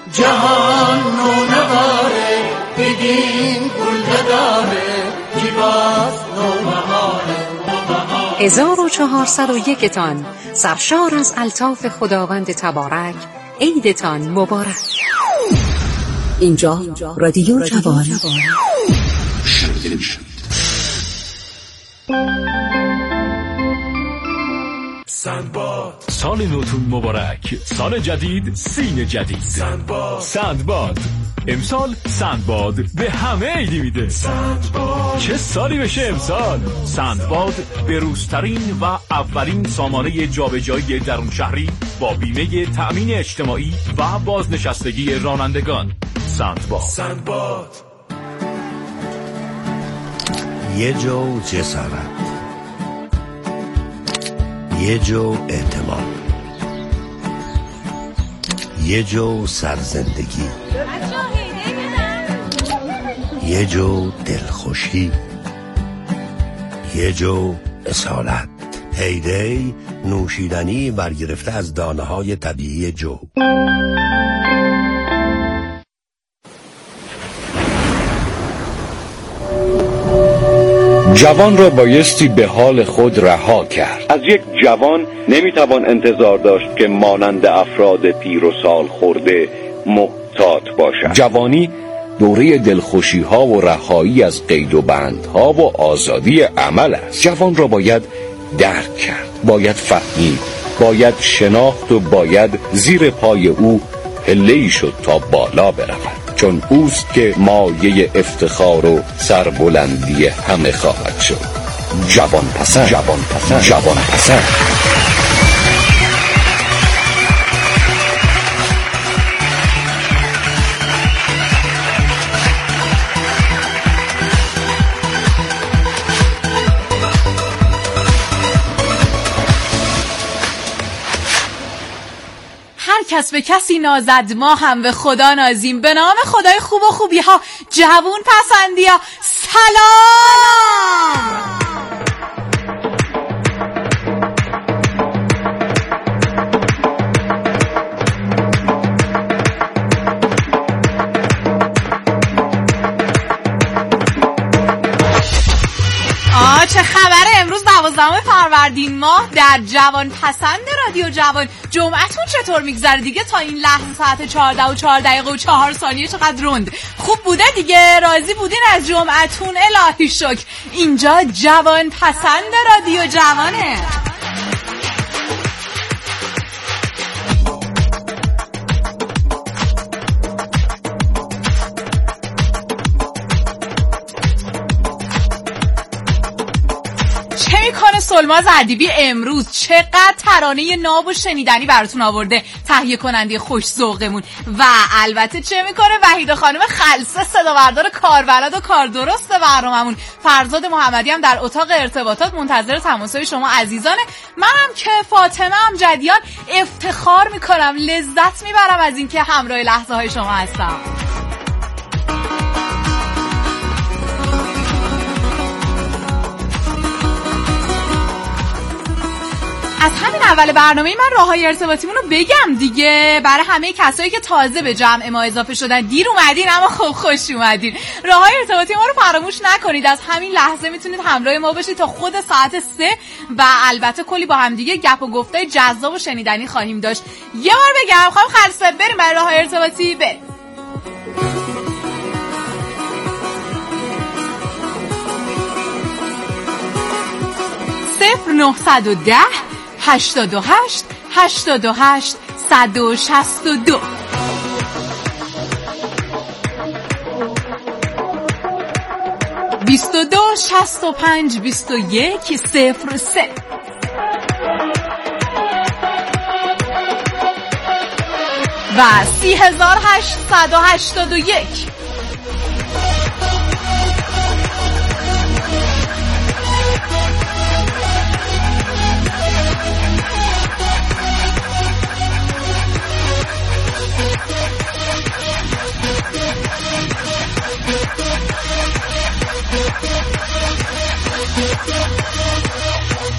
جهان نونواره بگین گل نداره جیباز نوبهاره 1401 تان سرشار از الطاف خداوند تبارک. عیدتان مبارک. اینجا رادیو جوان. سندباد، سال نوتون مبارک. سال جدید، سین جدید. سندباد امسال سندباد به همه عیدی میده. سندباد چه سالی بشه امسال. سندباد به روزترین و اولین سامانه جابجایی درون شهری با بیمه تأمین اجتماعی و بازنشستگی رانندگان. سندباد. یه جو جسارت، یه جو اعتماد، یه جو سرزندگی، یه جو دلخوشی، یه جو اصالت. هیدی نوشیدنی برگرفته از دانه های طبیعی جو. جوان را بایستی به حال خود رها کرد. از یک جوان نمیتوان انتظار داشت که مانند افراد پیر و سال خورده محتاط باشد. جوانی دوره دلخوشی ها و رهایی از قید و بندها و آزادی عمل است. جوان را باید درک کرد، باید فهمید، باید شناخت و باید زیر پای او پله‌ای شد تا بالا برود، چون اوست که مایه افتخار و سربلندی همه خواهد شد. جوان پسند. کس به کسی نازد ما هم به خدا نازیم. به نام خدای خوب و خوبی ها، جوون پسندی ها، سلام. چه خبره؟ امروز 12 فروردین ماه در جوان پسند رادیو جوان. جمعتون چطور میگذره دیگه؟ تا این لحظه ساعت 14 و 4 دقیقه و 4 ثانیه چقدر روند خوب بوده دیگه؟ راضی بودین از جمعتون؟ الهی شکر. اینجا جوان پسند رادیو جوانه. '' سلما زردیبی امروز چقدر ترانه ناب و شنیدنی براتون آورده، تهیه کننده خوش ذوقمون. و البته چه میکنه وحید خانم خلصه، صداوردار کاربلد و کار درست برناممون. فرزاد محمدی هم در اتاق ارتباطات منتظر تماسهای شما عزیزانه. منم که فاطمه امجدیان افتخار میکنم، لذت میبرم از اینکه همراه لحظه های شما هستم. از همین اول برنامه من راههای ارتباطیمون رو بگم دیگه، برای همه کسایی که تازه به جمع ما اضافه شدن. دیر اومدین اما خب خوش اومدین. راههای ارتباطی ما رو فراموش نکنید. از همین لحظه میتونید همراه ما باشید تا خود ساعت 3 و البته کلی با هم دیگه گپ و گفتای جذاب و شنیدنی خواهیم داشت. یه بار بگم خواهم خلصه بریم برای راههای ارتباطی. بریم. 0910 88 88 162 22 65 21 03 و 3881.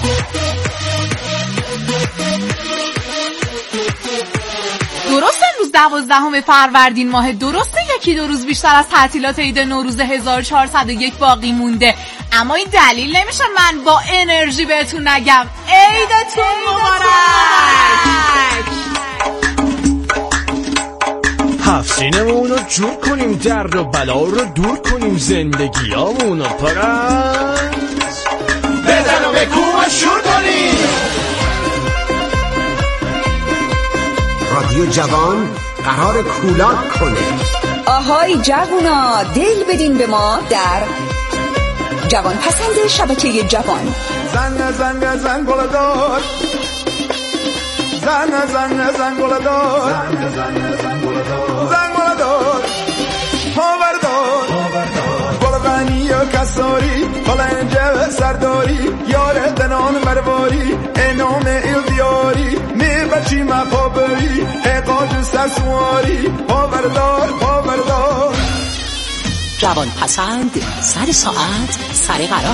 درست امروز 12 فروردین ماه. درسته یکی دو روز بیشتر از تعطیلات عید نوروز 1401 باقی مونده، اما این دلیل نمیشه من با انرژی بهتون نگم عیدتون مبارک. هفسینمون رو جور کنیم، درد و بلا رو دور کنیم، زندگیامون رو پرند بزن و بکوب و شور کنیم. رادیو جوان قرار کولاک کنه. آهای جوونا، دل بدین به ما در جوان پسند شبکه جوان. زن زن زن گلدار، زن زن زن گلدار، زن گلدار، پاوردار، گلغنی و کساری، پلنجه سرداری، یار دنان مرواری، انام ایلدیاری، میبچی مپابری، اقاج سسواری، پاوردار، پاوردار. جوان پسند، سر ساعت، سر قرار.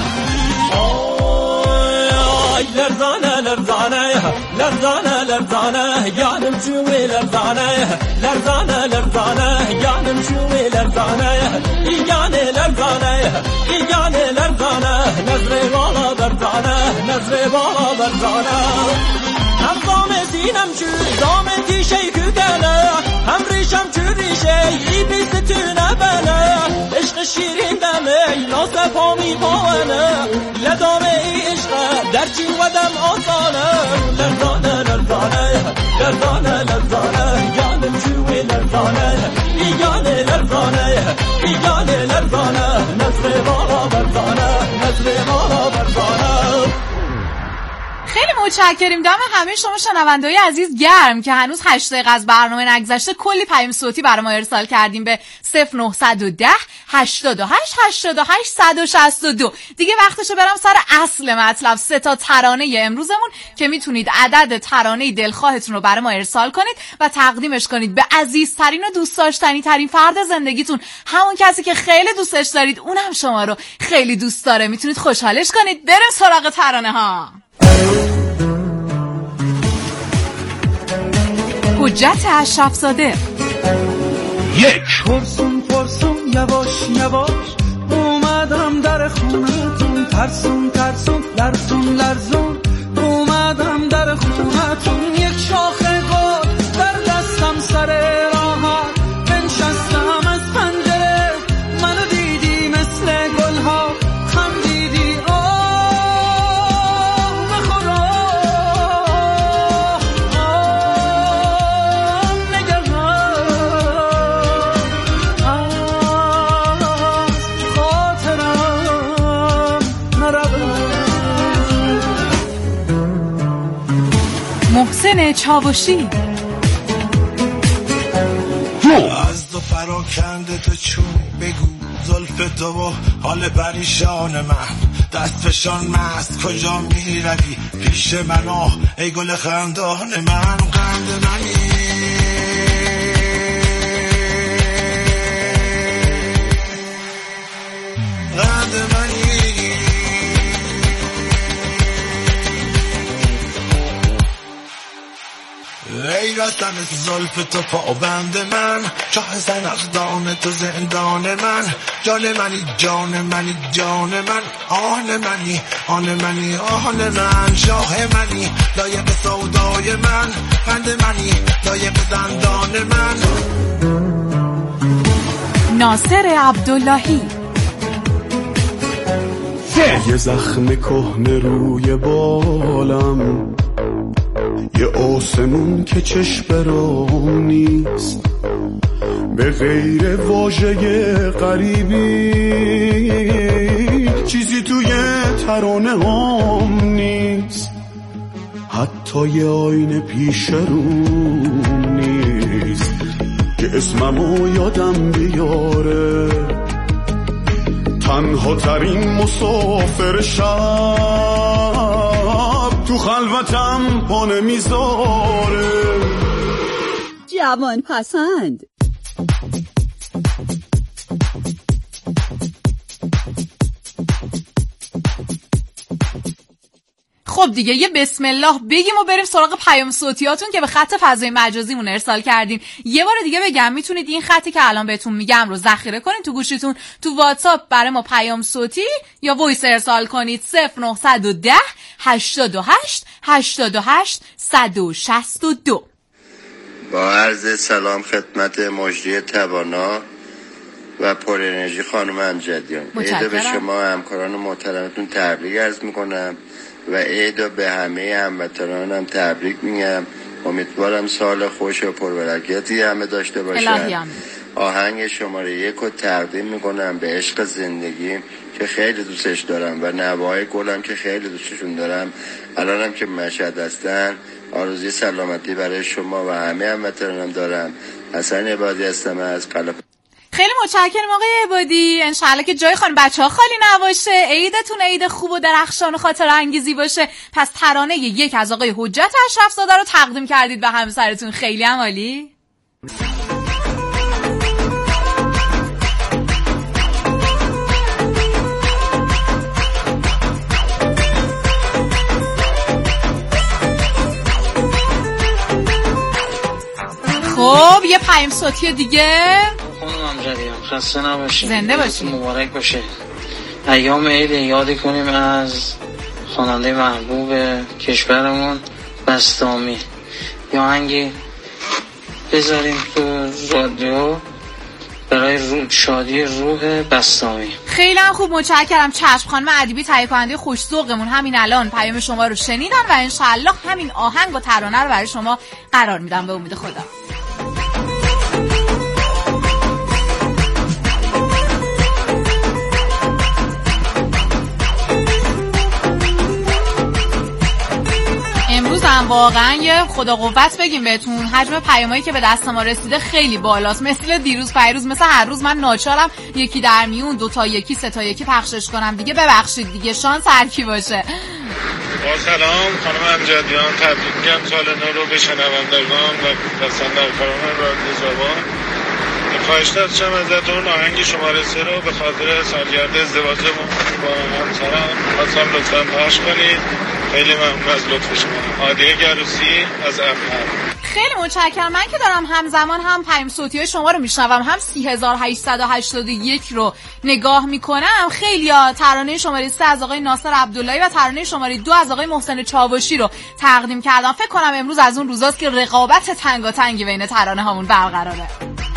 لرزانه لرزانه لرزانه لرزانه جانم شوي لرزانه لرزانه لرزانه جانم شوي لرزانه يجاني لرزانه يجاني لرزانه نزري بالا لرزانه نزري بالا لرزانه هم زامتينم شو زامتي شي كدله هم ريشم شو ريشي بيستونه بله عشق شیرین دمه ناس پامی باونه لدامه ای عشق در چی ودم آسانه لرزانه لرزانه لرزانه لرزانه جانم شوی لرزانه ایگانه لرزانه ایگانه لرزانه نظر بالا برزانه نظر بالا برزانه. خیلی متشکریم. دم همه شما شنونده‌های عزیز گرم که هنوز 8 دقیقه از برنامه نگذشته کلی پیام صوتی برای ما ارسال کردیم به 0910 88 88 162. دیگه وقتشه برم سر اصل مطلب، 3 تا ترانه امروزمون که میتونید عدد ترانه دلخواهتون رو برای ما ارسال کنید و تقدیمش کنید به عزیزترین و دوست داشتنی ترین فرد زندگیتون، همون کسی که خیلی دوستش دارید، اونم شما رو خیلی دوست داره، میتونید خوشحالش کنید. بریم سراغ ترانه ها. حجت اشرف‌زاده. یک پرسون پرسون یواش یواش اومدم در خونتون، ترسون ترسون لرزون لرزون اومدم در خونتون، یک شاخه گل در دستم سر راحت بنشستم از پنجره، منو دیدی مثل گلها خندیدی محسن چاوشی. از دو پراکنده تو چون بگو زلف تو و حال پریشان من، دست فشان مست کجا می روی پیش من ای گل خندان من، قند منی قند منی ای راستم زلف تو پابند من، چاه زنخدان تو زندان من، جان منی جان منی جان من، آن منی آن منی آن من، شاه منی لایق سودای من، قند منی لایق زندان من. ناصر عبداللهی. یه زخم کهنه روی بالم، یه آسمون که چشم رام نیست، به غیر واژه غریبی چیزی توی ترانه هم نیست، حتی یه آینه پیش روم نیست که اسممو یادم بیاره، تنها ترین مسافر شب تو خلوتم پا نمیذاره. جوان پسند. خب خب دیگه یه بسم الله بگیم و بریم سراغ پیام صوتیاتون که به خط فضای مجازیمون ارسال کردین. یه بار دیگه بگم میتونید این خطی که الان بهتون میگم رو ذخیره کنین تو گوشیتون، تو واتساپ برای ما پیام صوتی یا وایس ارسال کنید 0910 88 88 162. با عرض سلام خدمت مجری توانا و پر انرژی خانم امجدیان، عید به شما همکاران محترمتون تبریک عرض میکنم و عید به همه هموطنانم تبریک میگم. امیدوارم سال خوش و پربرکتی همه داشته باشن. آهنگ شماره 1 رو تقدیم میکنم به عشق زندگی که خیلی دوستش دارم و نوای گلم که خیلی دوستشون دارم. الانم که مشهد هستن آرزوی سلامتی برای شما و همه هموطنانم دارم. حسن عبادی هستم از قلعه. خیلی متشکرم آقای عبادی. انشالله که جای خانم بچه‌ها خالی نباشه. عیدتون عید خوب و درخشان و خاطره انگیزی باشه. پس ترانه 1 از آقای حجت اشرف‌زاده رو تقدیم کردید به همسرتون. خیلی هم عالی. خب یه پیام صوتی دیگه. خانم امجدیان خسته نباشید، زنده باشید، مبارک باشه. ایام عید یاد کنیم از خواننده محبوب کشورمون بسطامی. یا آهنگی بذاریم تو رادیو برای شادی روح بسطامی. خیلی هم خوب، متشکرم. چشم خانم ادیبی تهیه کننده خوش ذوقمون همین الان پیام شما رو شنیدن و انشالله همین آهنگ و ترانه رو برای شما قرار میدم به امید خدا. امروز هم واقعا یه خدا قوت بگیم بهتون، حجم پیامایی که به دست ما رسیده خیلی بالاست. مثل دیروز پیروز، مثل هر روز من ناچارم یکی در میون 2 تا 1 3 تا 1 پخشش کنم دیگه. ببخشید دیگه، شانس هر کی باشه. با سلام خانم امجدیان، تبریک میگم سال نو رو به شنوندگان و پسندرکاران رادیو زبان. خواهش داشتم ازتون آهنگ شماره 3 رو به خاطر سالگرد ازدواجمون با همسرم خواستم لطفاً پخش کنید. خیلی ممنون از لطف شما. عادیه گروسی از افغان. خیلی متشکرم. من که دارم همزمان هم پیام صوتی شما رو میشنوم هم 3881 رو نگاه میکنم. خیلیا ترانه شماره 3 از آقای ناصر عبداللهی و ترانه شماره 2 از آقای محسن چاوشی رو تقدیم کردم. فکر کنم امروز از اون روزاست که رقابت تنگاتنگی بین ترانه هامون برقراره.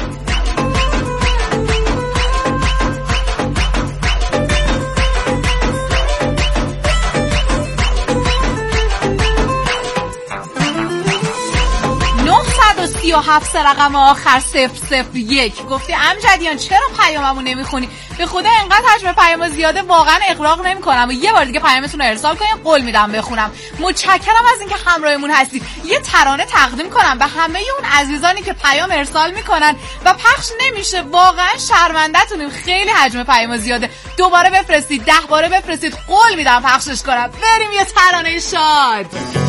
و 7 رقم آخر 001 گفتی امجدیان چرا پیاممو نمیخونی؟ به خدا انقدر حجم پیام زیاده واقعا اغراق نمیکنم و یه بار دیگه پیامتون رو ارسال کنیم، قول میدم بخونم. متشکرم از اینکه همراهمون هستید. یه ترانه تقدیم کنم به همه اون عزیزانی که پیام ارسال میکنن و پخش نمیشه. واقعا شرمنده‌تونیم، خیلی حجم پیام زیاده. دوباره بفرستید، 10 باره بفرستید، قول میدم پخشش کنم. بریم یه ترانه شاد.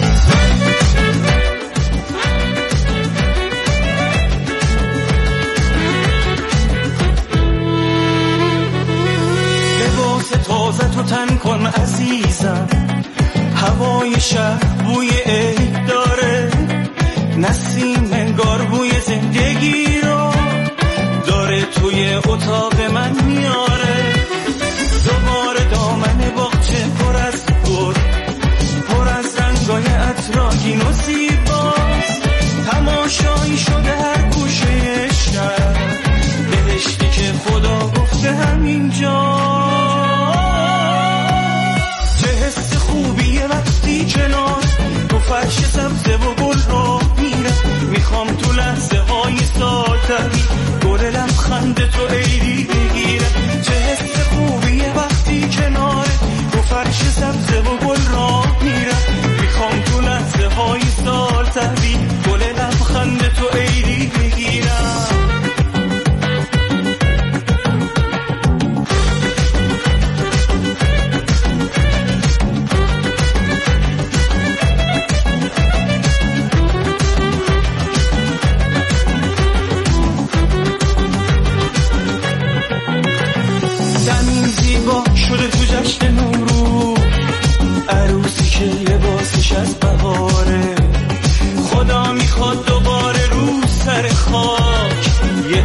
تازه تو تن کن عزیزم، هوای شهر بوی عید داره، نسیم انگار بوی زندگی رو داره توی اتاق من میاره. دوباره دامن باغچه پر از گل، پر از رنگای عطرآگین و زیباست، تماشایی شده هر گوشه شهر، بهشتی که خدا گفته همینجا. خوبیه وقتی کنار تو فرش سبزه و گل را میرم، میخوام تو لحظه های ساتری گل لبخند تو عیدی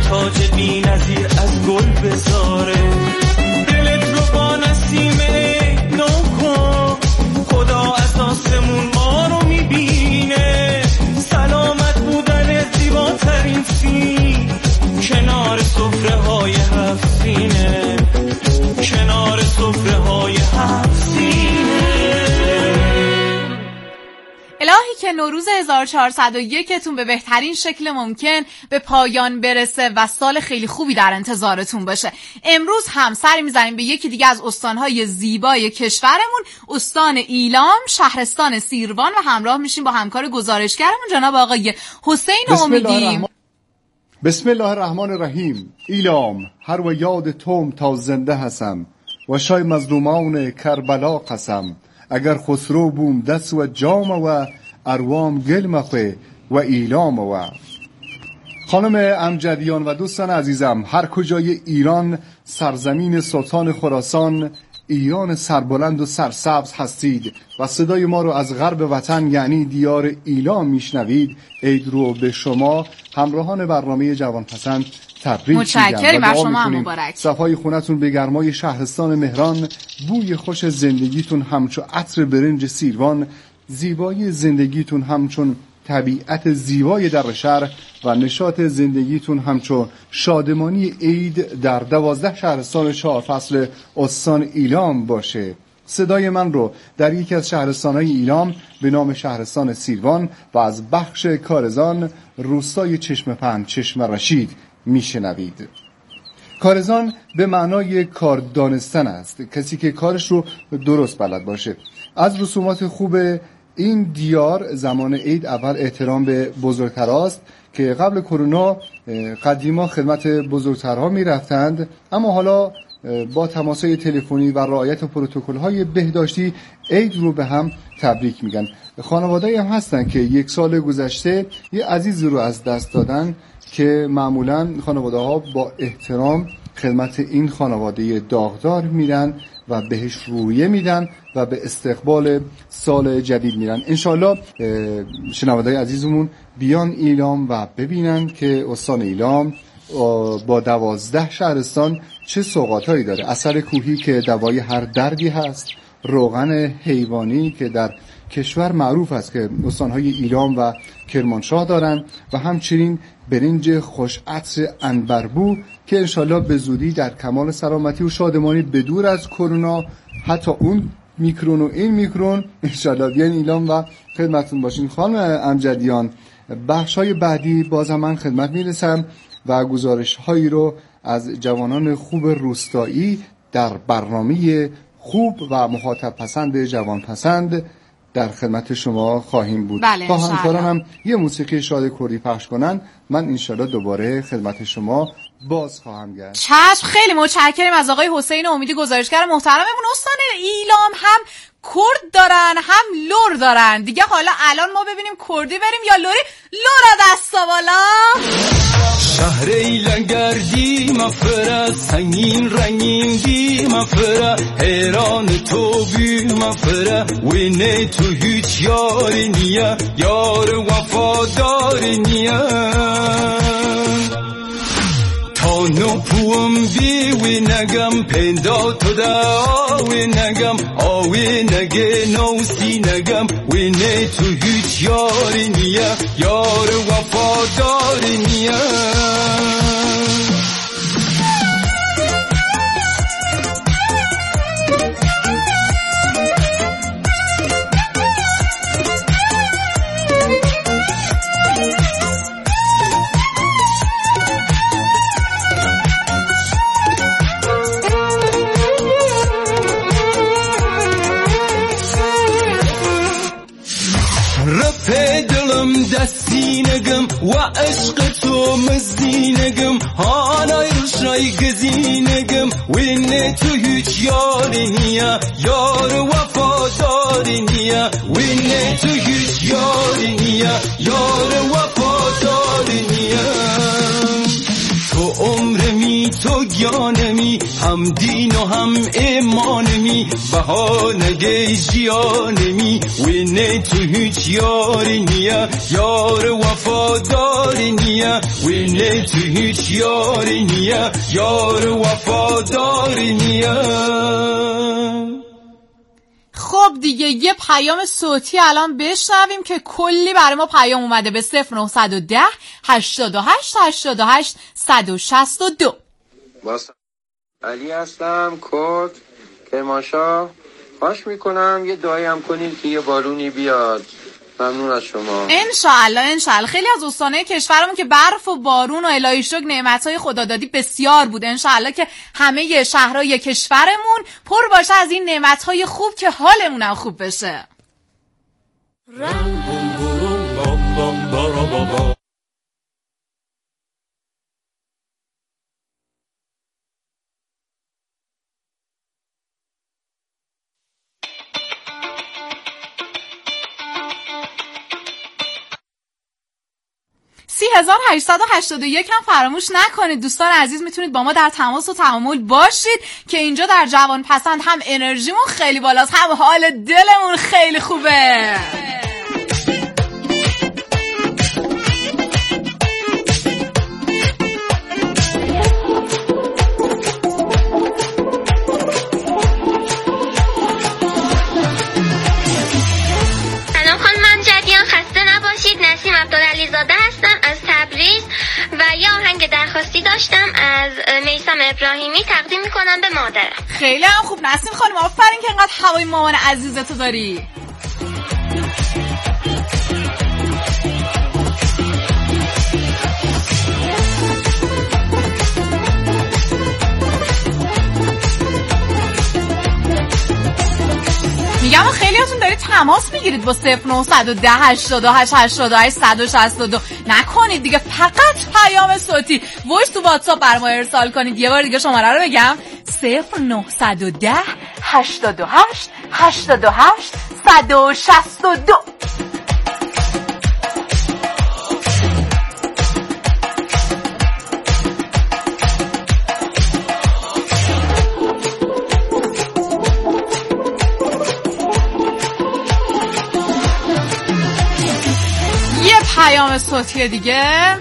تاج بی نظیر از گل بذاره. دلت رو با نسیمه نو کن، خدا از آسمون ما رو میبینه. سلامت بودن زیباترین سین کنار سفره های هفت سینه، کنار سفره های هفت سینه. الهی که نوروز 1401تون به بهترین شکل ممکن به پایان برسه و سال خیلی خوبی در انتظارتون باشه. امروز هم سری میزنیم به یکی دیگه از استانهای زیبای کشورمون، استان ایلام، شهرستان سیروان، و همراه میشیم با همکار گزارشگرمون جناب آقای حسین امیدی. بسم الله الرحمن الرحیم. ایلام هر و یاد توم تا زنده هستم و شای مظلومان کربلا قسم. اگر خسرو بوم دست و جام و اروام گل مخواه و ایلام و خانم امجدیان و دوستان عزیزم، هر کجای ایران سرزمین سلطان خراسان، ایران سربلند و سرسبز هستید و صدای ما رو از غرب وطن یعنی دیار ایلام میشنوید، عید رو به شما همراهان برنامه جوانپسند تبریک میگم. متشکرم، و شما هم مبارک. صفای خونتون به گرمای شهرستان مهران، بوی خوش زندگیتون همچو عطر برنج سیروان، زیبایی زندگیتون همچون طبیعت زیبای در شهر و نشاط زندگیتون همچون شادمانی عید در 12 شهرستان 4 فصل استان ایلام باشه. صدای من رو در یکی از شهرستان‌های ایلام به نام شهرستان سیروان و از بخش کارزان، روستای چشم پهن چشم رشید میشنوید. کارزان به معنای کار دانستن است، کسی که کارش رو درست بلد باشه. از رسومات خوب این دیار زمان عید اول احترام به بزرگتراست که قبل کرونا قدیما خدمت بزرگترها می رفتند، اما حالا با تماس‌های تلفنی و رعایت پروتکل‌های بهداشتی عید رو به هم تبریک میگن. خانواده‌ای هم هستن که یک سال گذشته یه عزیزی رو از دست دادن که معمولاً خانواده‌ها با احترام خدمت این خانواده داغدار میرن و بهش رویه میدن و به استقبال سال جدید میرن. انشالله شنونده‌های عزیزمون بیان ایلام و ببینن که استان ایلام با 12 شهرستان چه سوغاتایی داره. عسل کوهی که دوای هر دردی هست، روغن حیوانی که در کشور معروف است که استانهای ایلام و کرمانشاه دارن، و همچنین برنج خوش عطر عنبربو که انشالله به زودی در کمال سلامتی و شادمانی بدور از کرونا، حتی اون میکرون و این میکرون، انشالله بیان ایلام و خدمتون باشین. خانم امجدیان، بخشای بعدی بازم من خدمت میرسم و گزارش هایی رو از جوانان خوب روستایی در برنامه خوب و مخاطب پسند جوان پسند در خدمت شما خواهیم بود. بله، تا همکارانم یه موسیقی شاد کردی پخش کنن، من انشالله دوباره خدمت شما باز خواهم گشت. چشم، خیلی متشکرم از آقای حسین امیدی گزارشگر محترممون. استان ایلام هم کرد دارن هم لور دارن دیگه. حالا الان ما ببینیم کردی بریم یا لوری. لورا دستا بالا. شهر ایلنگردی مفره، سنگین رنگین دی مفره، حیران تو بی مفره، وینه تو هیچ یاری نیه، یار وفاداری نیه. تا نو پوم بی وی نگم پندا تو دا وی نگم آوی نگه نوسی نگم وینه تو هیچ یاری نیه، یار وفاداری نیه. دستی نگم و عشق تو مزدی نگم، حالای روشای گزی نگم، وینه تو هیچ یاری نیه، یار وفاداری نیه، وینه تو هیچ یاری نیه، یار وفاداری نیه. تو عمر می تو گیانمی هم دین و هم ایمانمی بهانگه جیانمی وینه تو هیچ یاری نیه یار وفاداری نیه وینه تو هیچ یاری نیه یار وفاداری نیه. خب دیگه یه پیام صوتی الان بشنویم که کلی برای ما پیام اومده به 0910 88 88 162. علی هستم، کرد، کرمانشاه. خواهش میکنم یه دعایی هم کنید که یه بارونی بیاد. ممنون از شما. انشالله. خیلی از استانهای کشورمون که برف و بارون و الهی شکر نعمتهای خدادادی بسیار بود. انشالله که همه شهرهای کشورمون پر باشه از این نعمتهای خوب که حالمونم خوب بشه. سی 1881 هم فراموش نکنید دوستان عزیز. میتونید با ما در تماس و تعامل باشید که اینجا در جوان پسند هم انرژیمون خیلی بالاست هم حال دلمون خیلی خوبه. نسیم عبدالعلیزاده هستم از تبریز و یه آهنگ درخواستی داشتم از میثم ابراهیمی تقدیم میکنم به مادرم. خیلی هم خوب نسیم خانم، آفرین که اینقدر هوای مامان عزیزتو داری. میگم خیلیاتون دارید تماس میگیرید با 0910 88 88 162. نکنید دیگه، فقط پیام صوتی وایس تو واتساپ بر ما ارسال کنید. یه بار دیگه شماره رو بگم 0910 88 88 162. پیام صوتی دیگه.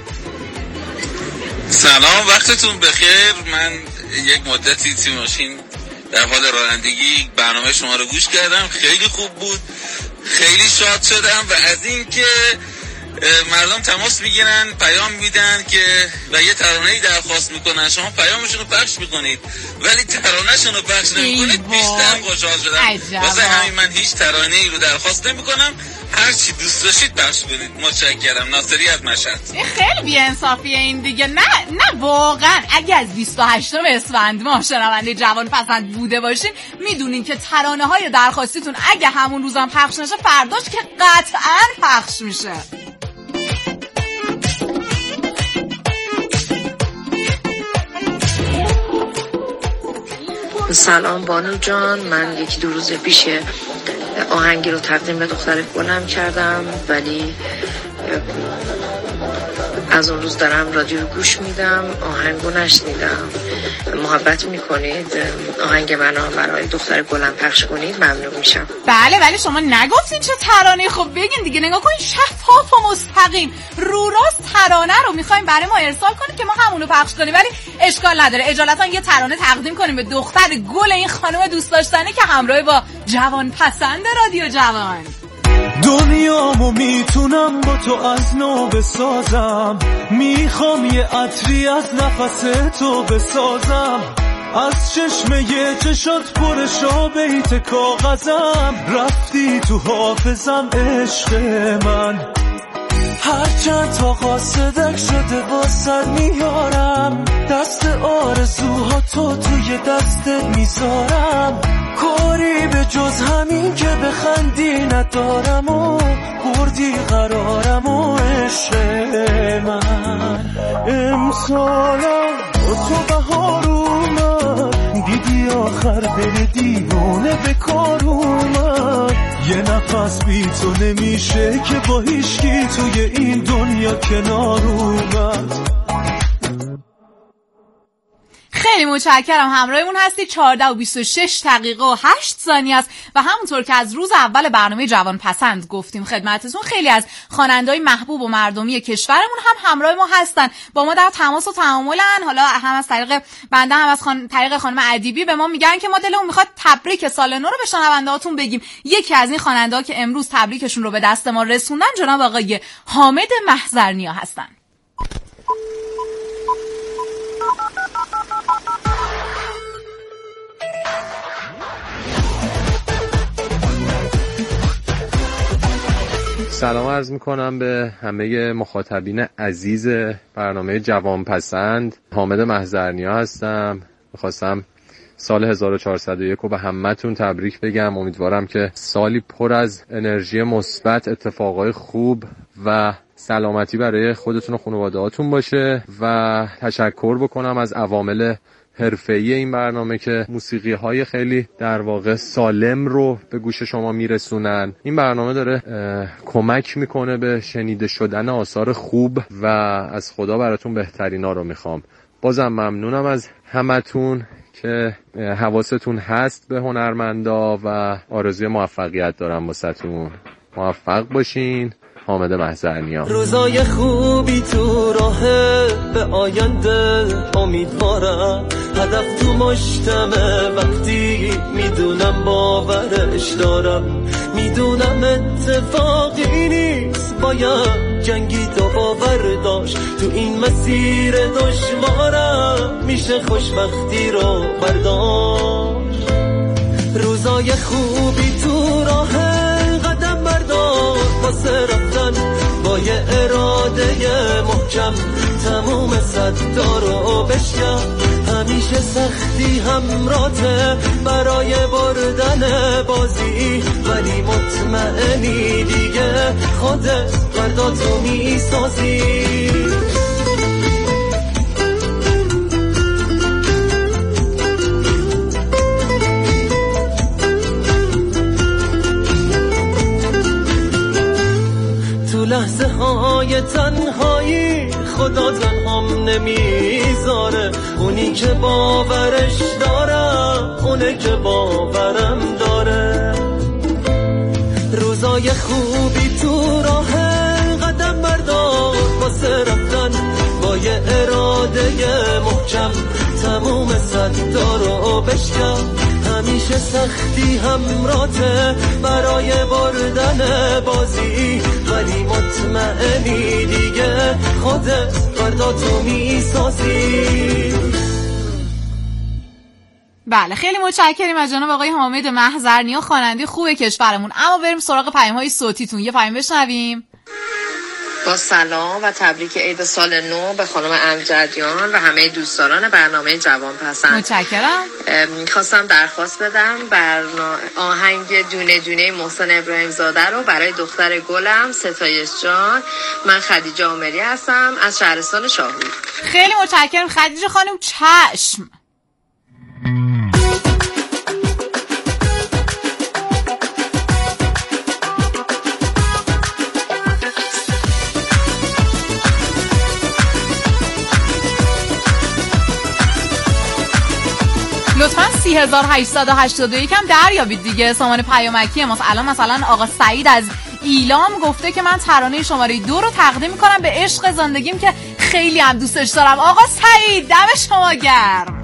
سلام، وقتتون بخیر. من یک مدتی توی ماشین در حال رانندگی برنامه شما رو گوش کردم، خیلی خوب بود، خیلی شاد شدم و از این که مردم تماس میگیرن پیام میدن که و یه ترانه‌ای درخواست میکنن، شما پیامشون رو پخش میکنید ولی ترانه‌شون رو پخش نمیکنید، بیشتر خوشحال شدم. واسه همین من هیچ ترانه‌ای رو درخواست نمیکنم، هر چی دوست داشتید پخش کنید. متشکرم. ناصری از مشهد. خیلی بی‌انصافیه این دیگه. نه واقعا اگه از 28 اسفند ما شنونده جوان پسند بوده باشین میدونین که ترانه‌های درخواستیتون اگه همون روزم پخش نشه فرداش که قطعاً پخش میشه. سلام بانو جان، من یکی دو روز پیش آهنگی رو تقدیم به دختر گلم کردم ولی از اون روز دارم رادیو رو گوش میدم، آهنگو نشنیدم. محبت میکنید آهنگ منو برای دختر گلم پخش کنید؟ ممنون میشم. بله ولی شما نگفتین چه ترانه‌ای؟ خب بگین دیگه. نگاه کنین شفاف و مستقیم رو راست ترانه رو میخوایم برای ما ارسال کنید که ما همونو پخش کنیم، ولی اشکال نداره اجالتا یه ترانه تقدیم کنیم به دختر گل این خانم دوست داشتنی که همراه با جوان پسند رادیو جوان. دنیامو میتونم با تو از نو بسازم، میخوام یه عطری از نفس تو بسازم، از چشمه چشات پرشا بیت کاغذم، رفتی تو حافظم عشق من، هرچند تا قاصدک شده با سر میارم، دست آرزوها تو توی دستت میذارم، کاری به جز همین که بخندی ندارم و بردی قرارم و عشق من. امسالم تو بهار اومد، دیدی آخر دل دیوانه به کار اومد، یه نفس بی تو نمیشه که با هیچکی توی این دنیا کنار اومد. خیلی متشکرم. همراهمون هستی. 14 و 26 دقیقه و 8 ثانیه است و همونطور که از روز اول برنامه جوان پسند گفتیم خدمتتون، خیلی از خواننده‌های محبوب و مردمی کشورمون هم همراه ما هستن، با ما در تماس و تعاملن. حالا هم از طریق بنده هم از طریق خانم ادیبی به ما میگن که ما دلمون میخواد تبریک سال نو رو به شنونده‌هاتون بگیم. یکی از این خواننده‌ها که امروز تبریکشون رو به دست ما رسوندن جناب آقای حامد محضرنیا هستن. سلام عرض میکنم به همه مخاطبین عزیز برنامه جوان پسند. حامد محضرنیا هستم. میخواستم سال 1401 رو به همتون تبریک بگم. امیدوارم که سالی پر از انرژی مثبت، اتفاقای خوب و سلامتی برای خودتون و خانواده‌هاتون باشه و تشکر بکنم از عوامل حرفه‌ای این برنامه که موسیقی‌های خیلی در واقع سالم رو به گوش شما میرسونن. این برنامه داره کمک میکنه به شنیده شدن آثار خوب و از خدا براتون بهترینا رو میخوام. بازم ممنونم از همتون که حواستون هست به هنرمندا و آرزوی موفقیت دارم واسهتون. موفق باشین. حامد محضرنیا. روزای خوبی تو راهه، به آینده امیدوارم، هدف تو مشتمه وقتی میدونم باورش دارم، میدونم اتفاقی نیست، باید جنگی تو باور داشت، تو این مسیر دشوارم میشه خوشبختی رو برداشت. روزای خوبی تو راهه، قدم بردار واسه رفتن با یه اراده محکم، تموم صدا رو بشکن، همیشه سختی همراته برای بردن بازی، ولی مطمئنی دیگه خودت فردا تو میسازی. لحظه های تنهایی خدا تنهام نمیذاره، اونی که باورش دارم، اونه که باورم داره. روزای خوبی تو راهه، قدم بردار واسه رفتن با یه اراده محکم، تموم صدا رو بشکن، همیشه سختی همراته برای بردن بازی، ولی مطمئنی دیگه خودت فردا تو میسازی. بله خیلی متشکریم از جناب آقای حامد محضرنیا، خواننده خوب کشورمون. اما بریم سراغ پیام‌های صوتیتون. یه پیام بشنویم. با سلام و تبریک عید سال نو به خانم امجدیان و همه دوستداران برنامه جوان پسند. متشکرم. خواستم درخواست بدم آهنگ دونه دونه محسن ابراهیم زاده رو برای دختر گلم ستایش جان. من خدیجه عامری هستم از شهرستان شاهرود. خیلی متشکرم خدیجه خانم. چشم. لطفاً 3881 هم دریابید دیگه. سامان پیامکی ماست. الان مثلا آقا سعید از ایلام گفته که من ترانه شماره 2 رو تقدیم میکنم به عشق زندگیم که خیلی هم دوستش دارم. آقا سعید دم شما گرم.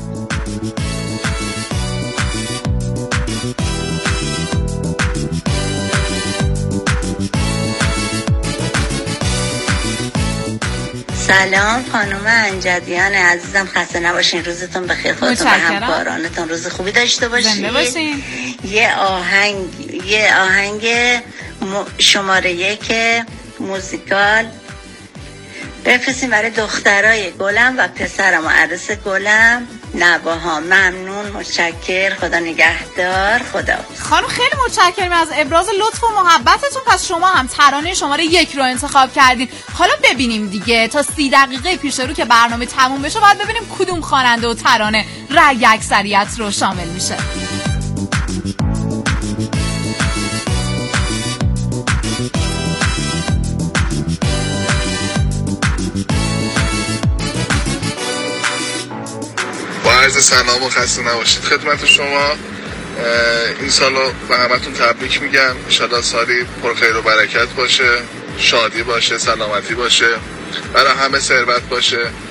سلام خانم انجدیان عزیزم، خسته نباشین، روزتون بخیر، خودتون و همکارانتون روز خوبی داشته باشین. یه آهنگ شماره 1 موزیکال بفرستیم برای دخترای گلم و پسرم و عروس گلم نواها. ممنون، متشکر، خدا نگهدار، خدا. خانم خیلی متشکرم از ابراز لطف و محبتتون. پس شما هم ترانه شماره 1 رو انتخاب کردین. حالا ببینیم دیگه تا 30 دقیقه پیش رو که برنامه تموم بشه باید ببینیم کدوم خواننده و ترانه رأی اکثریت رو شامل میشه. عرض سلام و خسته نباشید خدمت شما. این سالو به همتون تبریک میگم. انشالله سالی پر خیر و برکت باشه، شادی باشه، سلامتی باشه، برای همه ثروت باشه.